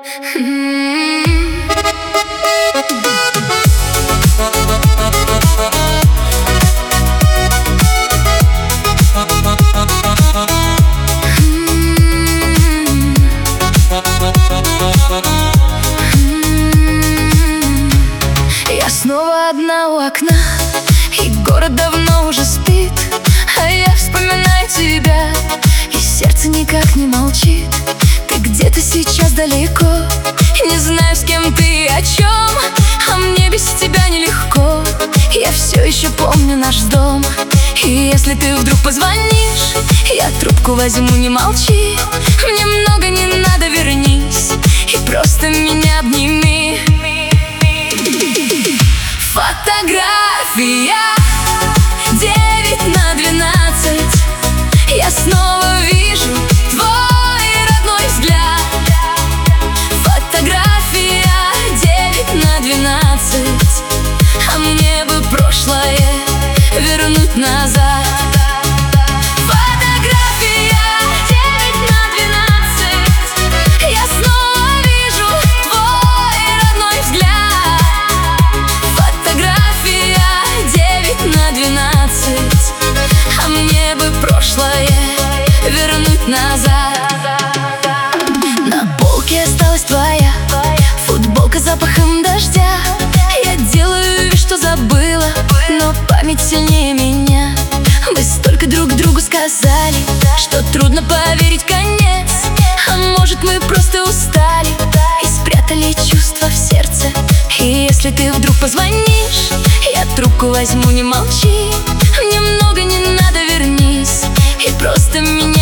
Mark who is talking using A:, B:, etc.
A: Я снова одна у окна, и город давно уже спит, а я вспоминаю тебя, и сердце никак не молчит. Ты где-то сейчас далеко, не знаю, с кем ты и о чем, а мне без тебя нелегко. Я все еще помню наш дом, и если ты вдруг позвонишь, я трубку возьму, не молчи. Мне много не надо, вернись и просто меня обними. Фотография 9/12. Я снова вижу твой родной взгляд. Фотография 9/12. А мне бы прошлое вернуть назад. Вернуть назад. На полке осталась твоя футболка с запахом дождя. Я делаю вид, что забыла, но память сильнее меня. Вы столько друг другу сказали, что трудно поверить конец. А может, мы просто устали и спрятали чувства в сердце. И если ты вдруг позвонишь, я трубку возьму, не молчи. Мне много не надо, вернись и просто меня